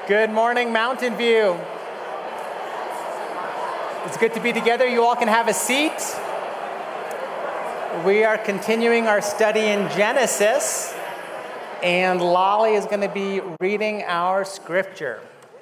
Good morning, Mountain View. It's good to be together. You all can have a seat. We are continuing our study in Genesis, and Lolly is going to be reading our scripture.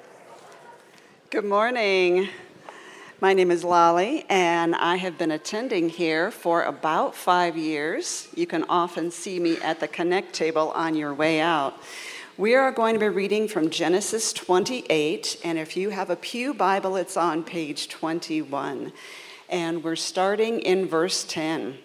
Good morning. My name is Lolly, and I have been attending here for about 5 years. You can often see me at the Connect table on your way out. We are going to be reading from Genesis 28, and if you have a Pew Bible, it's on page 21. And we're starting in verse 10.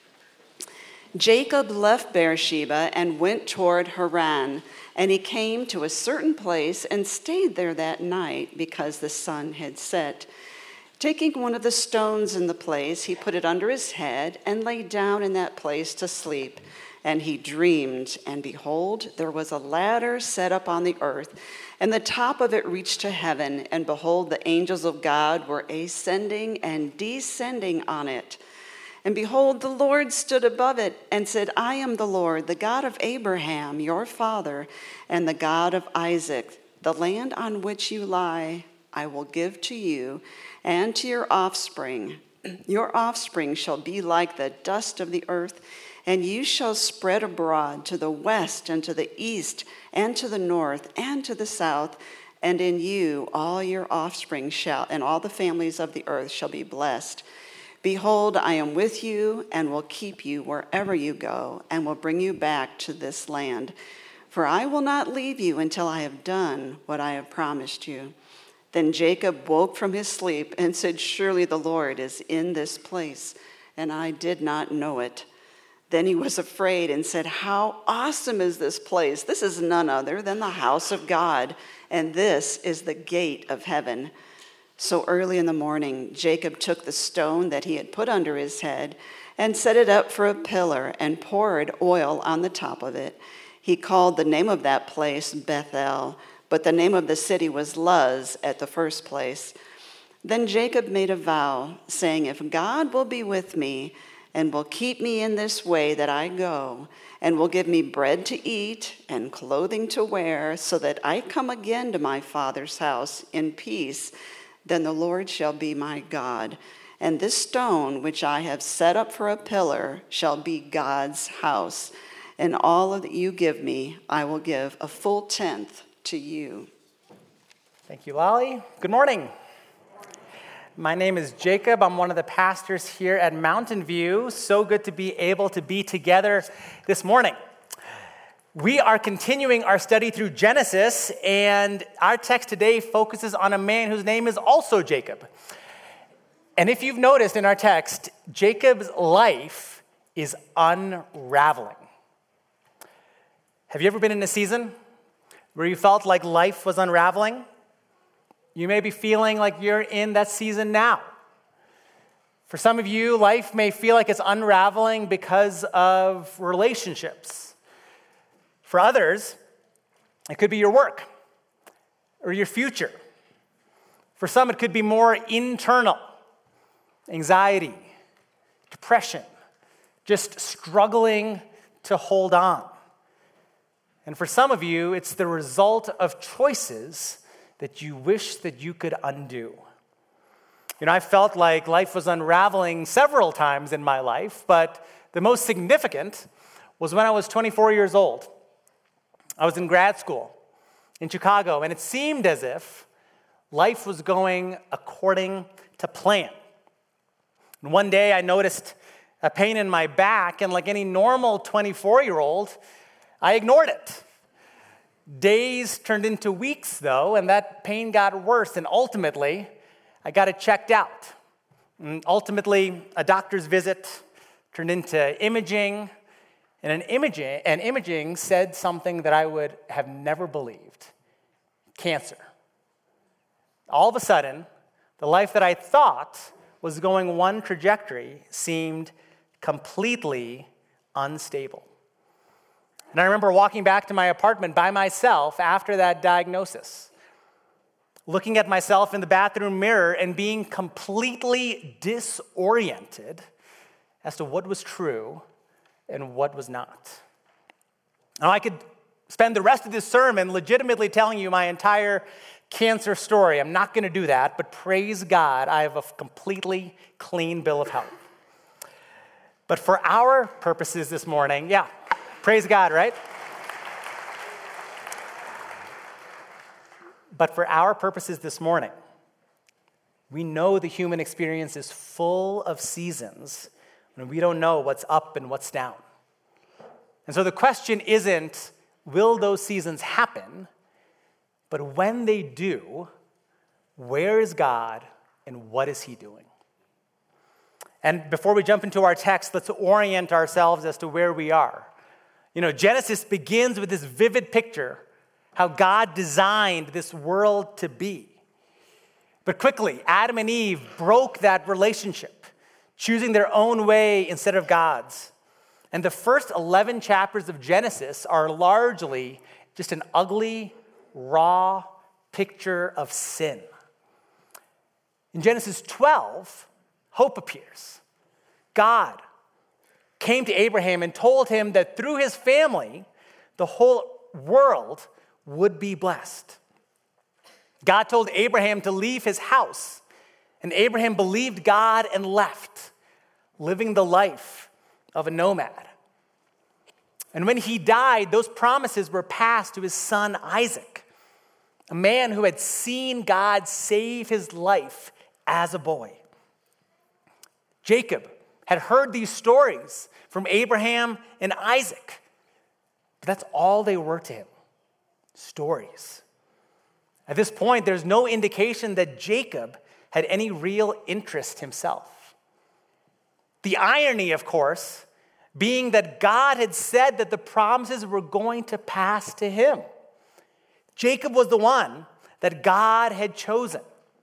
Jacob left Beersheba and went toward Haran, and he came to a certain place and stayed there that night because the sun had set. Taking one of the stones in the place, he put it under his head and lay down in that place to sleep. And he dreamed, and behold, there was a ladder set up on the earth, and the top of it reached to heaven, and behold, the angels of God were ascending and descending on it. And behold, the Lord stood above it and said, I am the Lord, the God of Abraham, your father, and the God of Isaac. The land on which you lie I will give to you and to your offspring. Your offspring shall be like the dust of the earth, and you shall spread abroad to the west and to the east and to the north and to the south, and in you all your offspring shall, and all the families of the earth shall be blessed. Behold, I am with you and will keep you wherever you go, and will bring you back to this land. For I will not leave you until I have done what I have promised you. Then Jacob woke from his sleep and said, Surely the Lord is in this place, and I did not know it. Then he was afraid and said, How awesome is this place? This is none other than the house of God, and this is the gate of heaven. So early in the morning, Jacob took the stone that he had put under his head and set it up for a pillar and poured oil on the top of it. He called the name of that place Bethel, but the name of the city was Luz at the first place. Then Jacob made a vow, saying, If God will be with me, and will keep me in this way that I go, and will give me bread to eat and clothing to wear, so that I come again to my father's house in peace, then the Lord shall be my God. And this stone which I have set up for a pillar shall be God's house. And all that you give me, I will give a full tenth to you. Thank you, Lolly. Good morning. My name is Jacob. I'm one of the pastors here at Mountain View. So good to be able to be together this morning. We are continuing our study through Genesis, and our text today focuses on a man whose name is also Jacob. And if you've noticed in our text, Jacob's life is unraveling. Have you ever been in a season where you felt like life was unraveling? You may be feeling like you're in that season now. For some of you, life may feel like it's unraveling because of relationships. For others, it could be your work or your future. For some, it could be more internal, anxiety, depression, just struggling to hold on. And for some of you, it's the result of choices that you wish that you could undo. You know, I felt like life was unraveling several times in my life, but the most significant was when I was 24 years old. I was in grad school in Chicago, and it seemed as if life was going according to plan. And one day I noticed a pain in my back, and like any normal 24-year-old, I ignored it. Days turned into weeks, though, and that pain got worse, and ultimately, I got it checked out. And ultimately, a doctor's visit turned into imaging, and imaging said something that I would have never believed: cancer. All of a sudden, the life that I thought was going one trajectory seemed completely unstable. And I remember walking back to my apartment by myself after that diagnosis, looking at myself in the bathroom mirror and being completely disoriented as to what was true and what was not. Now, I could spend the rest of this sermon legitimately telling you my entire cancer story. I'm not going to do that, but praise God, I have a completely clean bill of health. But for our purposes this morning, praise God, right? But for our purposes this morning, we know the human experience is full of seasons when we don't know what's up and what's down. And so the question isn't, will those seasons happen? But when they do, where is God and what is he doing? And before we jump into our text, let's orient ourselves as to where we are. Genesis begins with this vivid picture, how God designed this world to be. But quickly, Adam and Eve broke that relationship, choosing their own way instead of God's. And the first 11 chapters of Genesis are largely just an ugly, raw picture of sin. In Genesis 12, hope appears. God came to Abraham and told him that through his family, the whole world would be blessed. God told Abraham to leave his house, and Abraham believed God and left, living the life of a nomad. And when he died, those promises were passed to his son Isaac, a man who had seen God save his life as a boy. Jacob had heard these stories from Abraham and Isaac, but that's all they were to him, stories. At this point, there's no indication that Jacob had any real interest himself. The irony, of course, being that God had said that the promises were going to pass to him. Jacob was the one that God had chosen.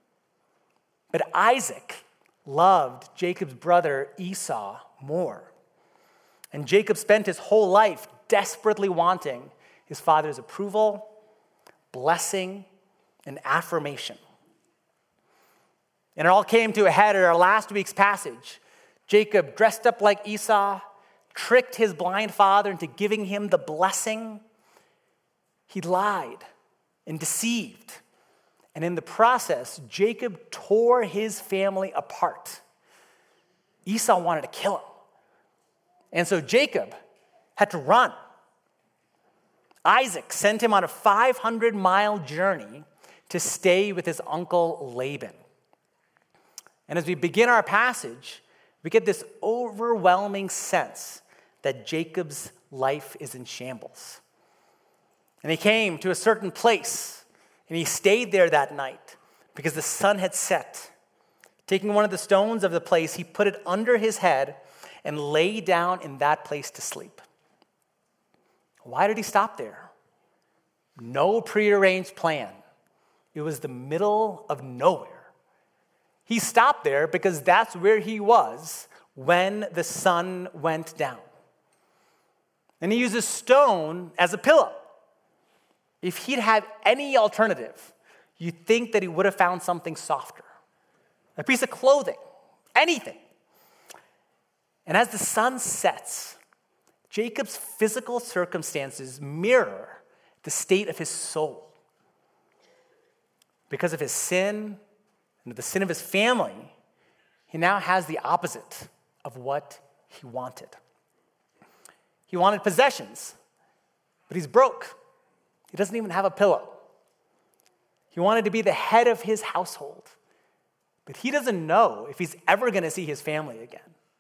But Isaac loved Jacob's brother Esau more. And Jacob spent his whole life desperately wanting his father's approval, blessing, and affirmation. And it all came to a head at our last week's passage. Jacob dressed up like Esau, tricked his blind father into giving him the blessing. He lied and deceived. And in the process, Jacob tore his family apart. Esau wanted to kill him. And so Jacob had to run. Isaac sent him on a 500-mile journey to stay with his uncle Laban. And as we begin our passage, we get this overwhelming sense that Jacob's life is in shambles. And he came to a certain place, and he stayed there that night because the sun had set. Taking one of the stones of the place, he put it under his head and lay down in that place to sleep. Why did he stop there? No prearranged plan. It was the middle of nowhere. He stopped there because that's where he was when the sun went down. And he used a stone as a pillow. If he'd had any alternative, you'd think that he would have found something softer. A piece of clothing, anything. And as the sun sets, Jacob's physical circumstances mirror the state of his soul. Because of his sin and the sin of his family, he now has the opposite of what he wanted. He wanted possessions, but he's broke. He doesn't even have a pillow. He wanted to be the head of his household, but he doesn't know if he's ever going to see his family again.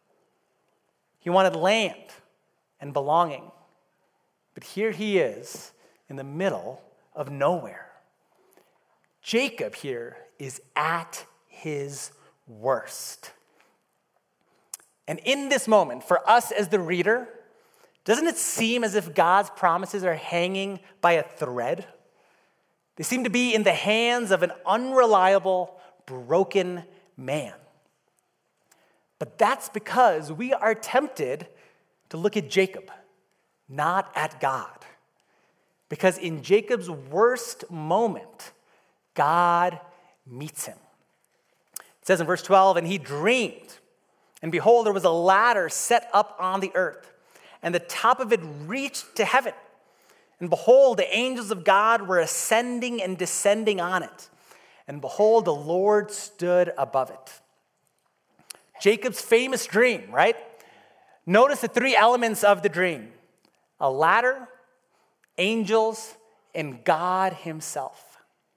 He wanted land and belonging, but here he is in the middle of nowhere. Jacob here is at his worst. And in this moment, for us as the reader, doesn't it seem as if God's promises are hanging by a thread? They seem to be in the hands of an unreliable, broken man. But that's because we are tempted to look at Jacob, not at God. Because in Jacob's worst moment, God meets him. It says in verse 12, and he dreamed, and behold, there was a ladder set up on the earth, and the top of it reached to heaven. And behold, the angels of God were ascending and descending on it. And behold, the Lord stood above it. Jacob's famous dream, right? Notice the three elements of the dream: a ladder, angels, and God himself.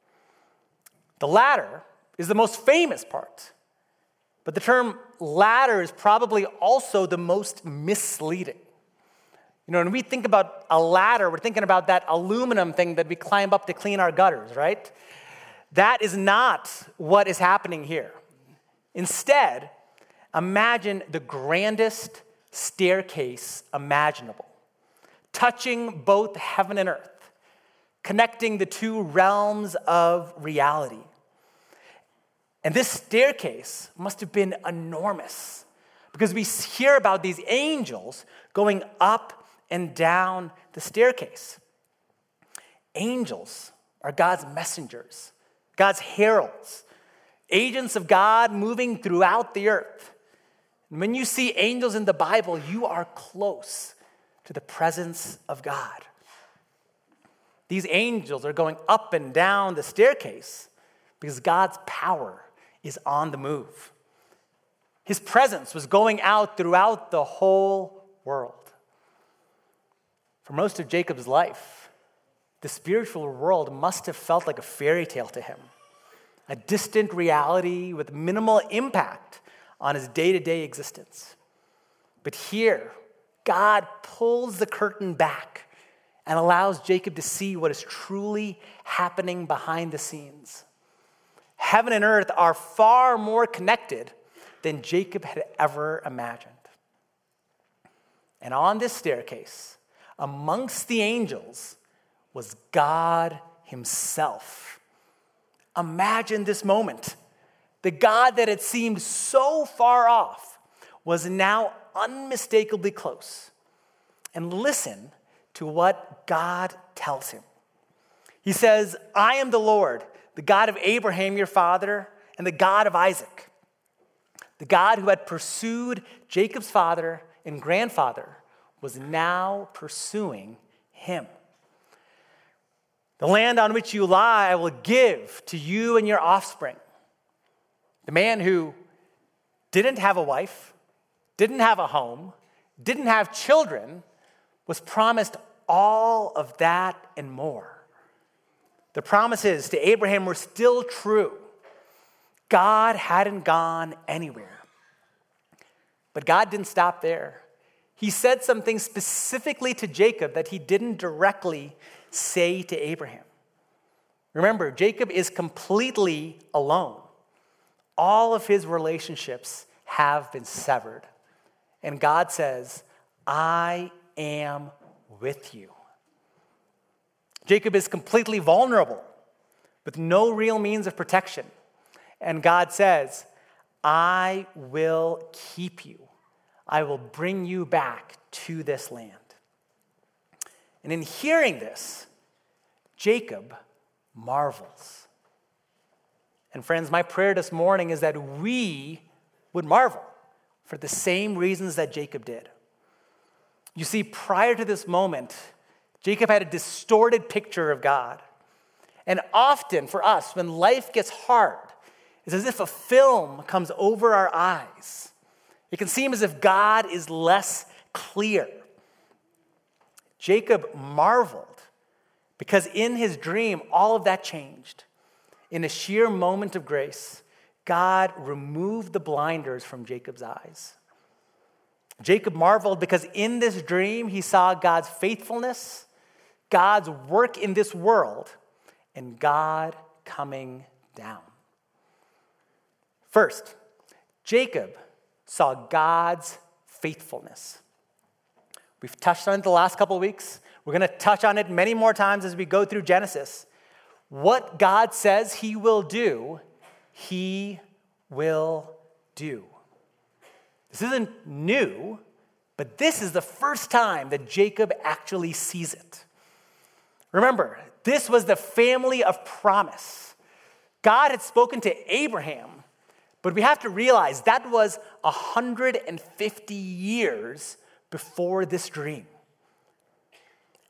The ladder is the most famous part, but the term ladder is probably also the most misleading. You know, when we think about a ladder, we're thinking about that aluminum thing that we climb up to clean our gutters, right? That is not what is happening here. Instead, imagine the grandest staircase imaginable, touching both heaven and earth, connecting the two realms of reality. And this staircase must have been enormous, because we hear about these angels going up and down the staircase. Angels are God's messengers, God's heralds, agents of God moving throughout the earth. And when you see angels in the Bible, you are close to the presence of God. These angels are going up and down the staircase because God's power is on the move. His presence was going out throughout the whole world. For most of Jacob's life, the spiritual world must have felt like a fairy tale to him, a distant reality with minimal impact on his day-to-day existence. But here, God pulls the curtain back and allows Jacob to see what is truly happening behind the scenes. Heaven and earth are far more connected than Jacob had ever imagined. And on this staircase, amongst the angels, was God himself. Imagine this moment. The God that had seemed so far off was now unmistakably close. And listen to what God tells him. He says, "I am the Lord, the God of Abraham your father, and the God of Isaac." The God who had pursued Jacob's father and grandfather was now pursuing him. "The land on which you lie I will give to you and your offspring." The man who didn't have a wife, didn't have a home, didn't have children, was promised all of that and more. The promises to Abraham were still true. God hadn't gone anywhere. But God didn't stop there. He said something specifically to Jacob that he didn't directly say to Abraham. Remember, Jacob is completely alone. All of his relationships have been severed. And God says, "I am with you." Jacob is completely vulnerable with no real means of protection. And God says, "I will keep you. I will bring you back to this land." And in hearing this, Jacob marvels. And friends, my prayer this morning is that we would marvel for the same reasons that Jacob did. You see, prior to this moment, Jacob had a distorted picture of God. And often for us, when life gets hard, it's as if a film comes over our eyes. It can seem as if God is less clear. Jacob marveled because in his dream, all of that changed. In a sheer moment of grace, God removed the blinders from Jacob's eyes. Jacob marveled because in this dream, he saw God's faithfulness, God's work in this world, and God coming down. First, Jacob saw God's faithfulness. We've touched on it the last couple of weeks. We're going to touch on it many more times as we go through Genesis. What God says he will do, he will do. This isn't new, but this is the first time that Jacob actually sees it. Remember, this was the family of promise. God had spoken to Abraham, but we have to realize that was 150 years before this dream.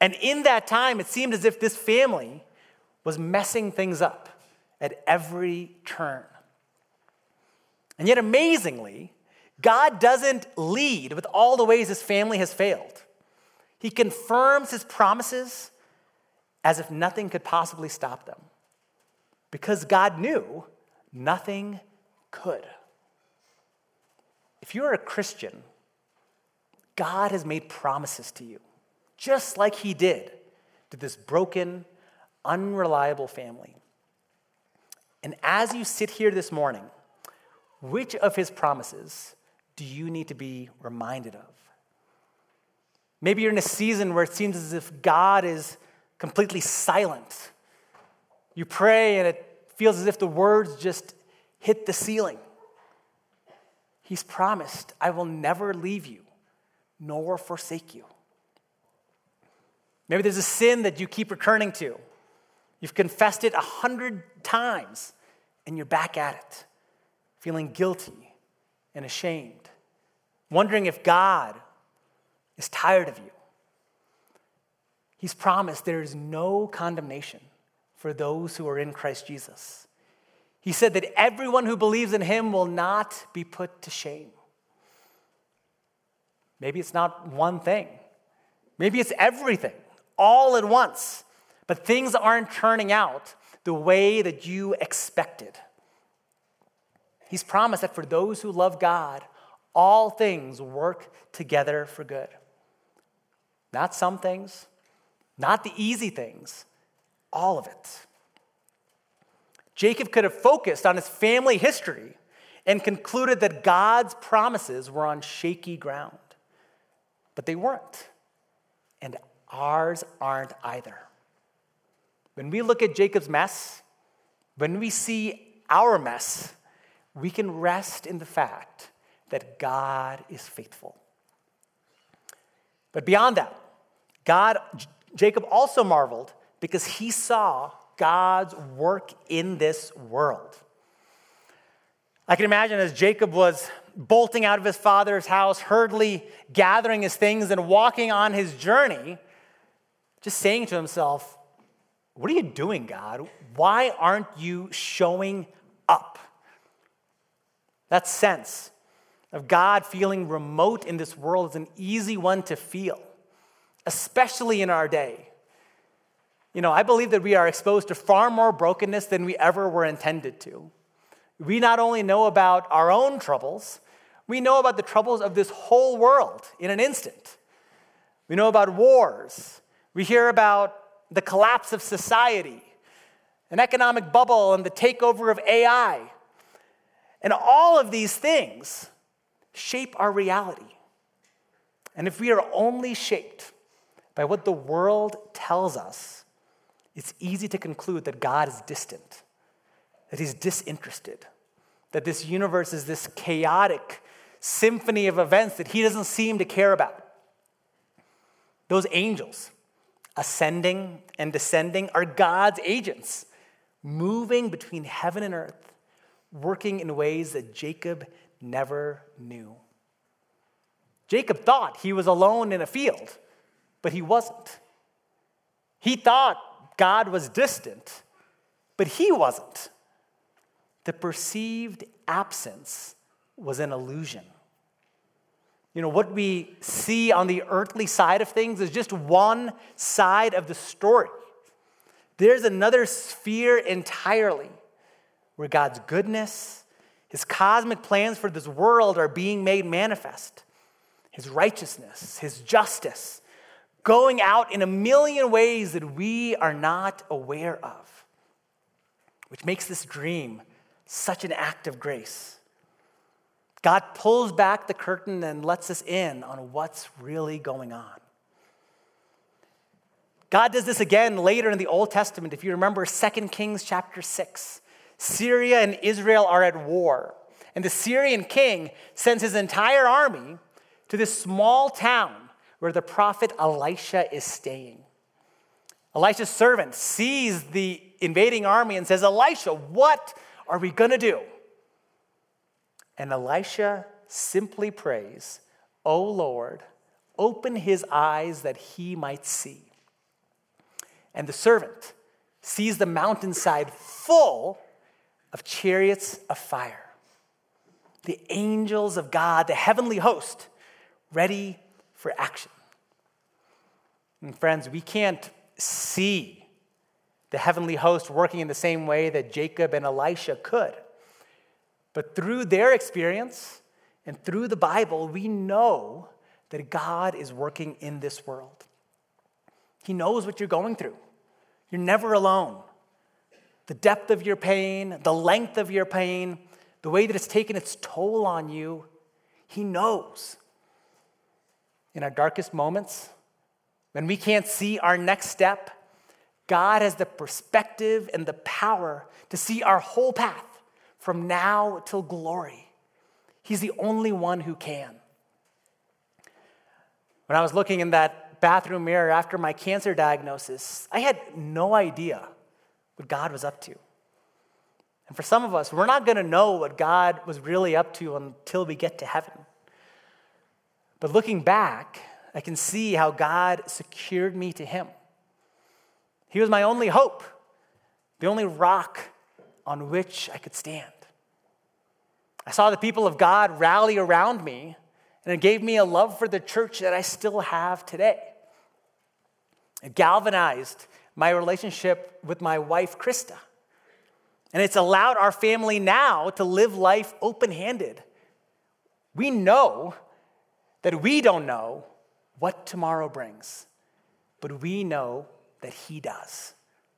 And in that time, it seemed as if this family was messing things up at every turn. And yet, amazingly, God doesn't lead with all the ways his family has failed. He confirms his promises as if nothing could possibly stop them, because God knew nothing could. If you're a Christian, God has made promises to you, just like he did to this broken, unreliable family. And as you sit here this morning, which of his promises do you need to be reminded of? Maybe you're in a season where it seems as if God is completely silent. You pray and it feels as if the words just hit the ceiling. He's promised, I will never leave you nor forsake you. Maybe there's a sin that you keep returning to. You've confessed it 100 times and you're back at it, feeling guilty and ashamed, wondering if God is tired of you. He's promised there is no condemnation for those who are in Christ Jesus. He said that everyone who believes in him will not be put to shame. Maybe it's not one thing. Maybe it's everything, all at once. But things aren't turning out the way that you expected. He's promised that for those who love God, all things work together for good. Not some things, not the easy things, all of it. Jacob could have focused on his family history and concluded that God's promises were on shaky ground. But they weren't. And ours aren't either. When we look at Jacob's mess, when we see our mess, we can rest in the fact that God is faithful. But beyond that, Jacob also marveled because he saw God's work in this world. I can imagine as Jacob was bolting out of his father's house, hurriedly gathering his things and walking on his journey, just saying to himself, what are you doing, God? Why aren't you showing up? That sense of God feeling remote in this world is an easy one to feel, especially in our day. I believe that we are exposed to far more brokenness than we ever were intended to. We not only know about our own troubles, we know about the troubles of this whole world in an instant. We know about wars. We hear about the collapse of society, an economic bubble, and the takeover of AI. And all of these things shape our reality. And if we are only shaped by what the world tells us, it's easy to conclude that God is distant, that he's disinterested, that this universe is this chaotic symphony of events that he doesn't seem to care about. Those angels, ascending and descending, are God's agents, moving between heaven and earth, working in ways that Jacob never knew. Jacob thought he was alone in a field, but he wasn't. He thought God was distant, but he wasn't. The perceived absence was an illusion. What we see on the earthly side of things is just one side of the story. There's another sphere entirely where God's goodness, his cosmic plans for this world are being made manifest. His righteousness, his justice, going out in a million ways that we are not aware of, which makes this dream such an act of grace. God pulls back the curtain and lets us in on what's really going on. God does this again later in the Old Testament. If you remember 2 Kings chapter 6, Syria and Israel are at war. And the Syrian king sends his entire army to this small town where the prophet Elisha is staying. Elisha's servant sees the invading army and says, Elisha, what are we going to do? And Elisha simply prays, O Lord, open his eyes that he might see. And the servant sees the mountainside full of chariots of fire. The angels of God, the heavenly host, ready for action. And friends, we can't see the heavenly host working in the same way that Jacob and Elisha could. But through their experience and through the Bible, we know that God is working in this world. He knows what you're going through. You're never alone. The depth of your pain, the length of your pain, the way that it's taken its toll on you, He knows. In our darkest moments, when we can't see our next step, God has the perspective and the power to see our whole path from now till glory. He's the only one who can. When I was looking in that bathroom mirror after my cancer diagnosis, I had no idea what God was up to. And for some of us, we're not going to know what God was really up to until we get to heaven. But looking back, I can see how God secured me to Him. He was my only hope, the only rock on which I could stand. I saw the people of God rally around me, and it gave me a love for the church that I still have today. It galvanized my relationship with my wife, Krista. And it's allowed our family now to live life open-handed. We know that we don't know what tomorrow brings, but we know that He does.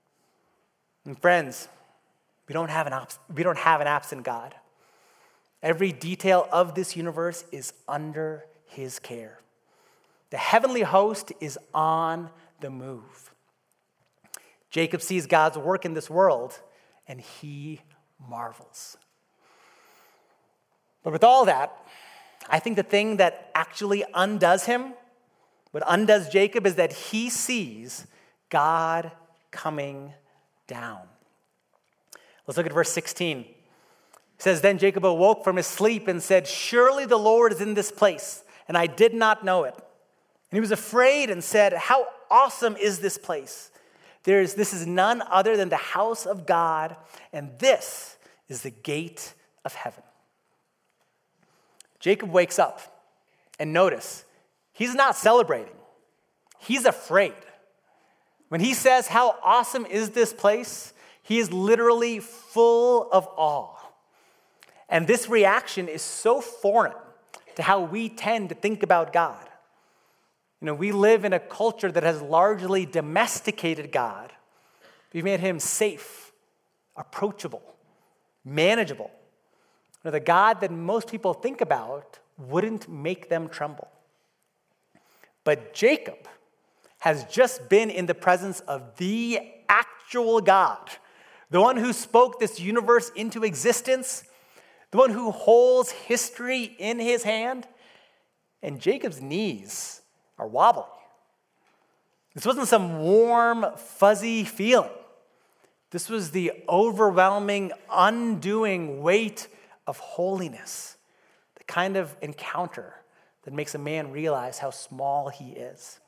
And friends, we don't have an absent God. Every detail of this universe is under His care. The heavenly host is on the move. Jacob sees God's work in this world, and he marvels. But with all that, I think the thing that actually undoes him, what undoes Jacob, is that he sees God coming down. Let's look at verse 16. It says, "Then Jacob awoke from his sleep and said, 'Surely the Lord is in this place, and I did not know it.' And he was afraid and said, 'How awesome is this place? This is none other than the house of God, and this is the gate of heaven.'" Jacob wakes up, and notice, he's not celebrating. He's afraid. When he says, "How awesome is this place?" he is literally full of awe. And this reaction is so foreign to how we tend to think about God. You know, we live in a culture that has largely domesticated God. We've made Him safe, approachable, manageable. You know, the God that most people think about wouldn't make them tremble. But Jacob has just been in the presence of the actual God, the one who spoke this universe into existence, the one who holds history in his hand, and Jacob's knees are wobbly. This wasn't some warm, fuzzy feeling. This was the overwhelming, undoing weight of holiness, the kind of encounter that makes a man realize how small he is.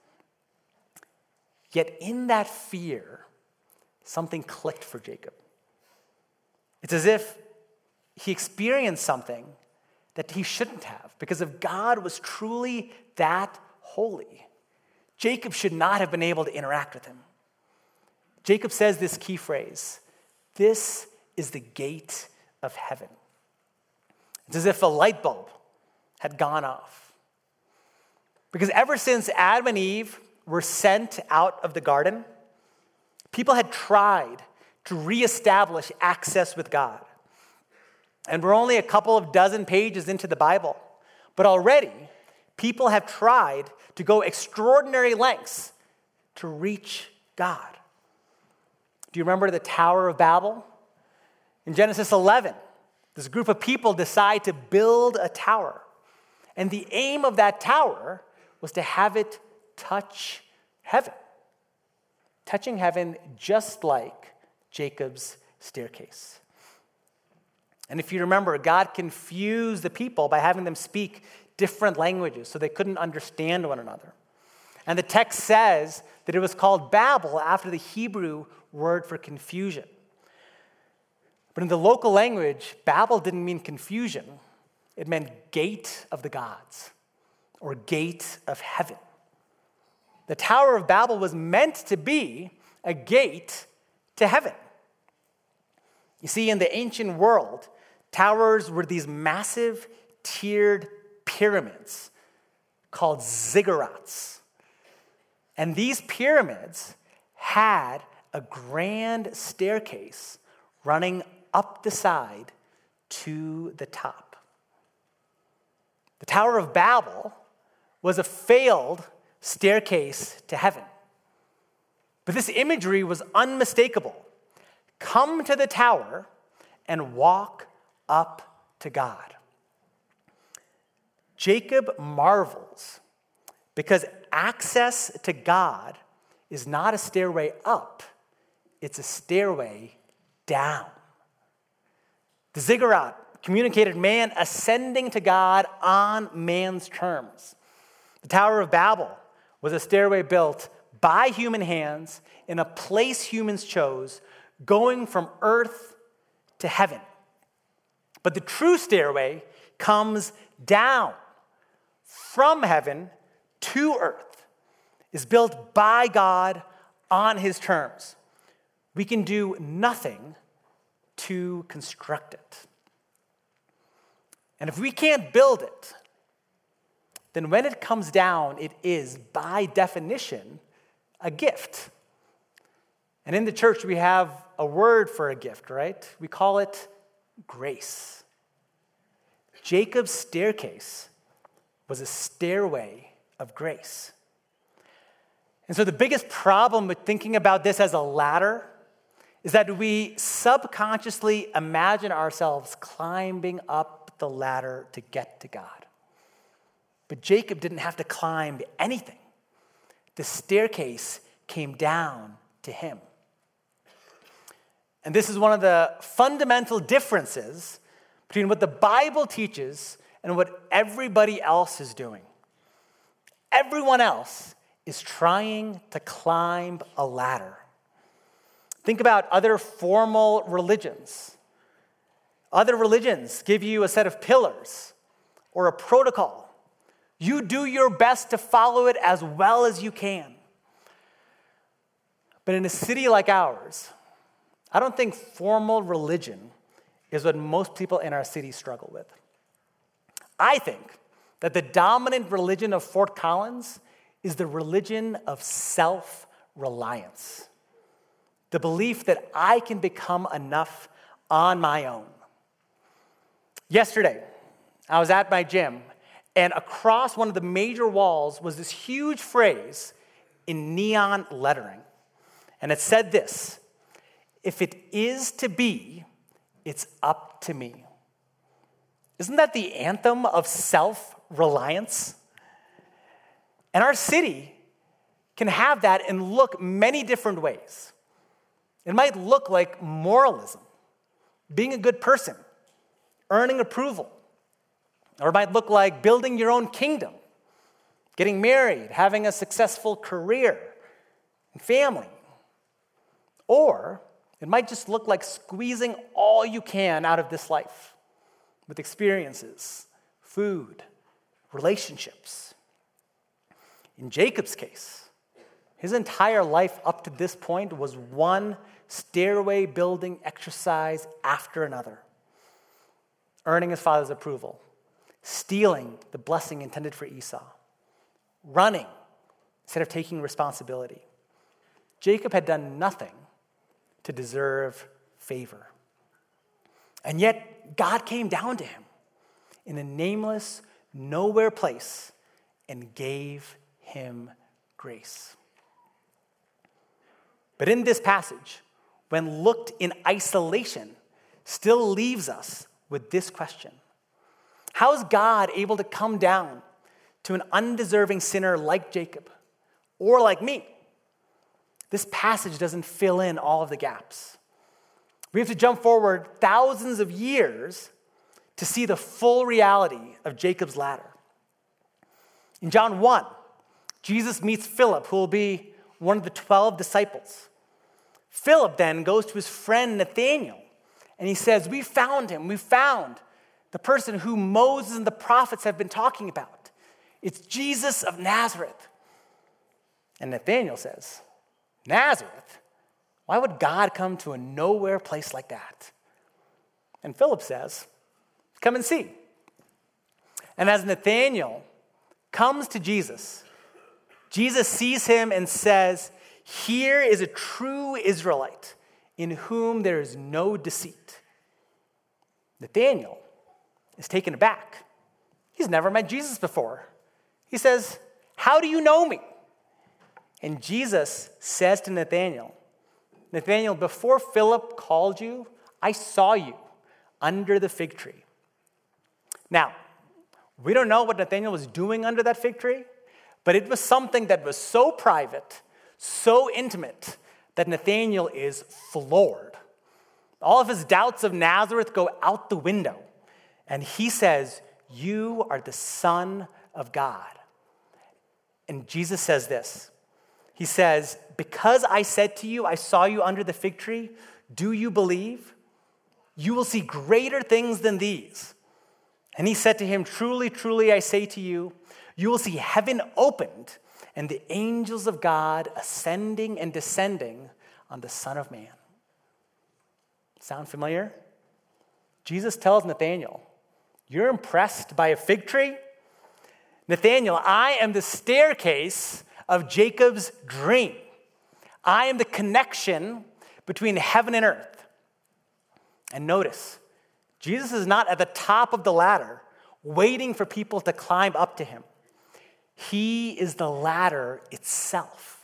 Yet in that fear, something clicked for Jacob. It's as if he experienced something that he shouldn't have, because if God was truly that holy, Jacob should not have been able to interact with Him. Jacob says this key phrase, "This is the gate of heaven." It's as if a light bulb had gone off. Because ever since Adam and Eve were sent out of the garden, people had tried to reestablish access with God. And we're only a couple of dozen pages into the Bible, but already people have tried to go extraordinary lengths to reach God. Do you remember the Tower of Babel? In Genesis 11, this group of people decide to build a tower. And the aim of that tower was to have it touch heaven. Touching heaven just like Jacob's staircase. And if you remember, God confused the people by having them speak different languages so they couldn't understand one another. And the text says that it was called Babel after the Hebrew word for confusion. But in the local language, Babel didn't mean confusion. It meant gate of the gods or gate of heaven. The Tower of Babel was meant to be a gate to heaven. You see, in the ancient world, towers were these massive tiered pyramids called ziggurats. And these pyramids had a grand staircase running up the side to the top. The Tower of Babel was a failed staircase to heaven. But this imagery was unmistakable. Come to the tower and walk up to God. Jacob marvels because access to God is not a stairway up, it's a stairway down. The ziggurat communicated man ascending to God on man's terms. The Tower of Babel was a stairway built by human hands in a place humans chose, going from earth to heaven. But the true stairway comes down from heaven to earth, is built by God on his terms. We can do nothing to construct it. And if we can't build it, then when it comes down, it is, by definition, a gift. And in the church, we have a word for a gift, right? We call it grace. Jacob's staircase was a stairway of grace. And so the biggest problem with thinking about this as a ladder is that we subconsciously imagine ourselves climbing up the ladder to get to God. But Jacob didn't have to climb anything. The staircase came down to him. And this is one of the fundamental differences between what the Bible teaches and what everybody else is doing. Everyone else is trying to climb a ladder. Think about other formal religions. Other religions give you a set of pillars or a protocol. You do your best to follow it as well as you can. But in a city like ours, I don't think formal religion is what most people in our city struggle with. I think that the dominant religion of Fort Collins is the religion of self-reliance. The belief that I can become enough on my own. Yesterday, I was at my gym, and across one of the major walls was this huge phrase in neon lettering. And it said this: "If it is to be, it's up to me." Isn't that the anthem of self-reliance? And our city can have that and look many different ways. It might look like moralism, being a good person, earning approval. Or it might look like building your own kingdom, getting married, having a successful career and family. Or it might just look like squeezing all you can out of this life with experiences, food, relationships. In Jacob's case, his entire life up to this point was one stairway building exercise after another. Earning his father's approval, stealing the blessing intended for Esau, running instead of taking responsibility. Jacob had done nothing to deserve favor. And yet, God came down to him in a nameless, nowhere place and gave him grace. But in this passage, when looked in isolation, still leaves us with this question: how is God able to come down to an undeserving sinner like Jacob or like me? This passage doesn't fill in all of the gaps. We have to jump forward thousands of years to see the full reality of Jacob's ladder. In John 1, Jesus meets Philip, who will be one of the 12 disciples. Philip then goes to his friend Nathanael, and he says, we found him. We found the person who Moses and the prophets have been talking about. It's Jesus of Nazareth. And Nathanael says, Nazareth? Why would God come to a nowhere place like that? And Philip says, come and see. And as Nathanael comes to Jesus, Jesus sees him and says, here is a true Israelite in whom there is no deceit. Nathanael is taken aback. He's never met Jesus before. He says, how do you know me? And Jesus says to Nathanael, Nathanael, before Philip called you, I saw you under the fig tree. Now, we don't know what Nathanael was doing under that fig tree, but it was something that was so private, so intimate, that Nathanael is floored. All of his doubts of Nazareth go out the window, and he says, you are the Son of God. And Jesus says this. He says, because I said to you, I saw you under the fig tree, do you believe? You will see greater things than these. And he said to him, truly, truly, I say to you, you will see heaven opened and the angels of God ascending and descending on the Son of Man. Sound familiar? Jesus tells Nathanael, you're impressed by a fig tree? Nathanael, I am the staircase of Jacob's dream. I am the connection between heaven and earth. And notice, Jesus is not at the top of the ladder waiting for people to climb up to him. He is the ladder itself.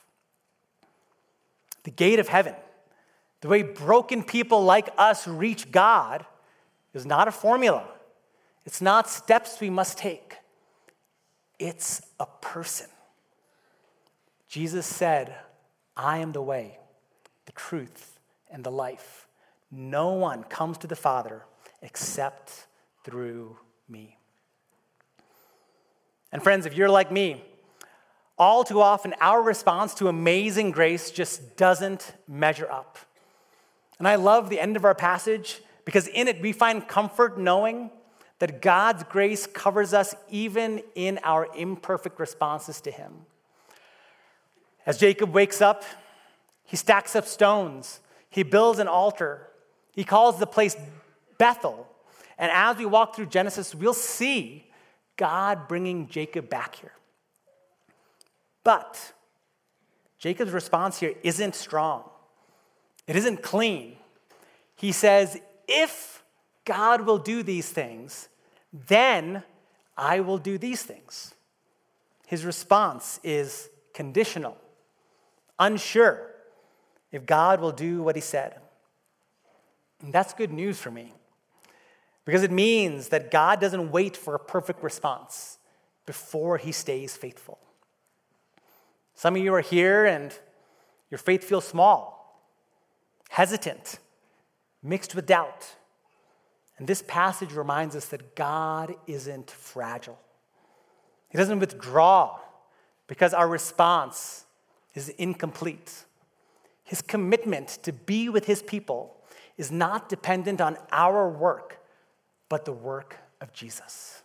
The gate of heaven, the way broken people like us reach God, is not a formula. It's not steps we must take. It's a person. Jesus said, I am the way, the truth, and the life. No one comes to the Father except through me. And friends, if you're like me, all too often our response to amazing grace just doesn't measure up. And I love the end of our passage because in it we find comfort knowing that God's grace covers us even in our imperfect responses to him. As Jacob wakes up, he stacks up stones. He builds an altar. He calls the place Bethel. And as we walk through Genesis, we'll see God bringing Jacob back here. But Jacob's response here isn't strong. It isn't clean. He says, if God will do these things, then I will do these things. His response is conditional, unsure if God will do what he said. And that's good news for me because it means that God doesn't wait for a perfect response before he stays faithful. Some of you are here and your faith feels small, hesitant, mixed with doubt. And this passage reminds us that God isn't fragile. He doesn't withdraw because our response is incomplete. His commitment to be with his people is not dependent on our work, but the work of Jesus.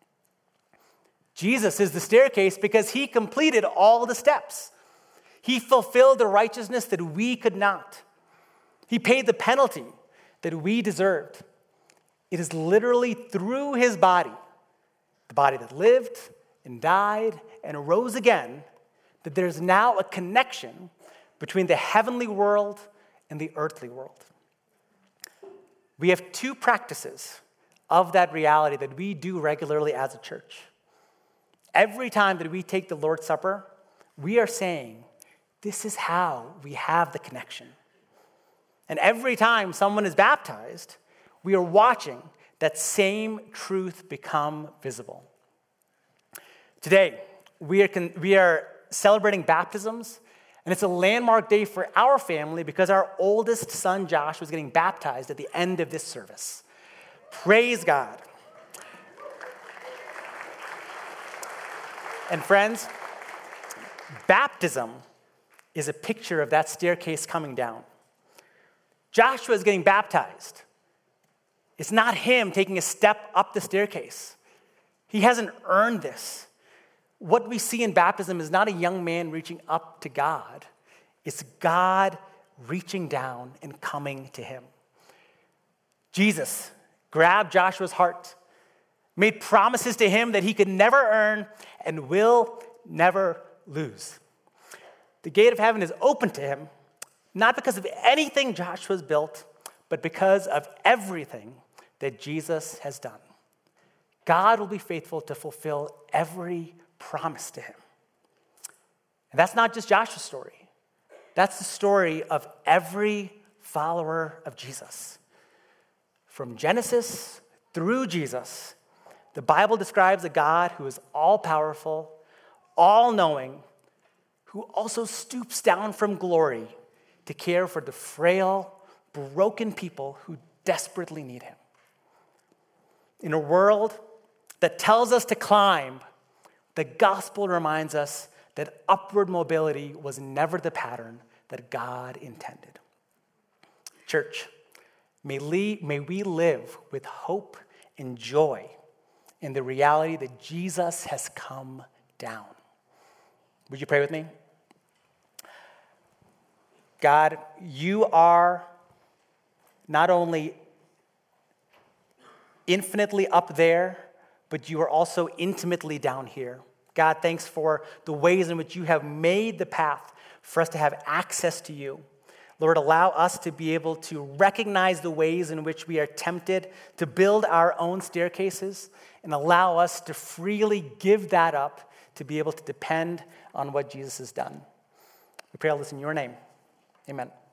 Jesus is the staircase because he completed all the steps. He fulfilled the righteousness that we could not. He paid the penalty that we deserved. It is literally through his body, the body that lived and died and rose again, that there's now a connection between the heavenly world and the earthly world. We have two practices of that reality that we do regularly as a church. Every time that we take the Lord's Supper, we are saying, this is how we have the connection. And every time someone is baptized, we are watching that same truth become visible. Today, we are celebrating baptisms, and it's a landmark day for our family because our oldest son, Josh, was getting baptized at the end of this service. Praise God. And friends, baptism is a picture of that staircase coming down. Joshua is getting baptized. It's not him taking a step up the staircase. He hasn't earned this. What we see in baptism is not a young man reaching up to God. It's God reaching down and coming to him. Jesus grabbed Joshua's heart, made promises to him that he could never earn and will never lose. The gate of heaven is open to him, not because of anything Joshua's built, but because of everything that Jesus has done. God will be faithful to fulfill every promise to him. And that's not just Joshua's story. That's the story of every follower of Jesus. From Genesis through Jesus, the Bible describes a God who is all-powerful, all-knowing, who also stoops down from glory to care for the frail, broken people who desperately need him. In a world that tells us to climb, the gospel reminds us that upward mobility was never the pattern that God intended. Church, may we live with hope and joy in the reality that Jesus has come down. Would you pray with me? God, you are not only infinitely up there, but you are also intimately down here. God, thanks for the ways in which you have made the path for us to have access to you. Lord, allow us to be able to recognize the ways in which we are tempted to build our own staircases, and allow us to freely give that up to be able to depend on what Jesus has done. We pray all this in your name. Amen.